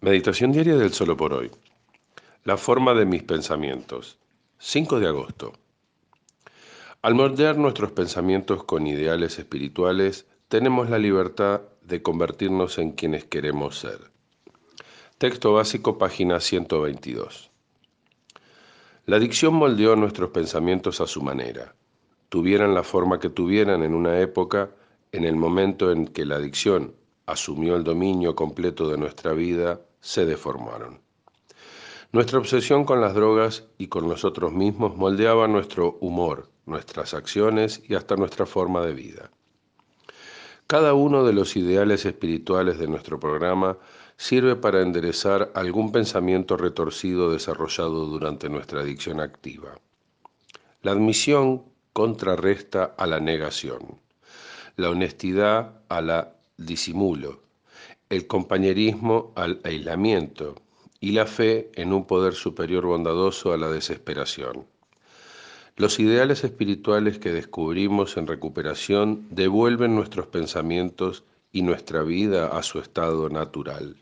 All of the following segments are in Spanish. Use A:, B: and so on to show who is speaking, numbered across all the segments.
A: Meditación diaria del solo por hoy. La forma de mis pensamientos. 5 de agosto. Al moldear nuestros pensamientos con ideales espirituales, tenemos la libertad de convertirnos en quienes queremos ser. Texto básico, página 122. La adicción moldeó nuestros pensamientos a su manera. Tuvieran la forma que tuvieran en una época, en el momento en que la adicción asumió el dominio completo de nuestra vida, se deformaron. Nuestra obsesión con las drogas y con nosotros mismos moldeaba nuestro humor, nuestras acciones y hasta nuestra forma de vida. Cada uno de los ideales espirituales de nuestro programa sirve para enderezar algún pensamiento retorcido desarrollado durante nuestra adicción activa. La admisión contrarresta a la negación, la honestidad a la disimulo, el compañerismo al aislamiento y la fe en un poder superior bondadoso a la desesperación. Los ideales espirituales que descubrimos en recuperación devuelven nuestros pensamientos y nuestra vida a su estado natural.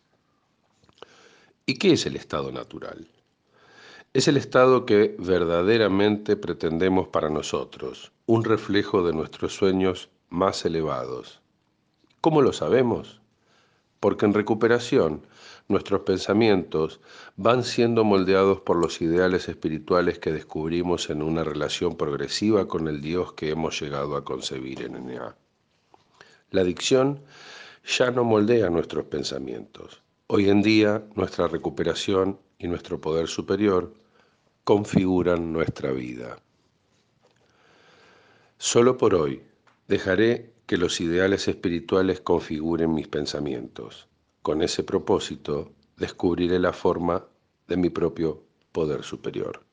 A: ¿Y qué es el estado natural? Es el estado que verdaderamente pretendemos para nosotros, un reflejo de nuestros sueños más elevados. ¿Cómo lo sabemos? Porque en recuperación nuestros pensamientos van siendo moldeados por los ideales espirituales que descubrimos en una relación progresiva con el Dios que hemos llegado a concebir en NA. La adicción ya no moldea nuestros pensamientos. Hoy en día nuestra recuperación y nuestro poder superior configuran nuestra vida. Solo por hoy dejaré que los ideales espirituales configuren mis pensamientos. Con ese propósito, descubriré la forma de mi propio poder superior.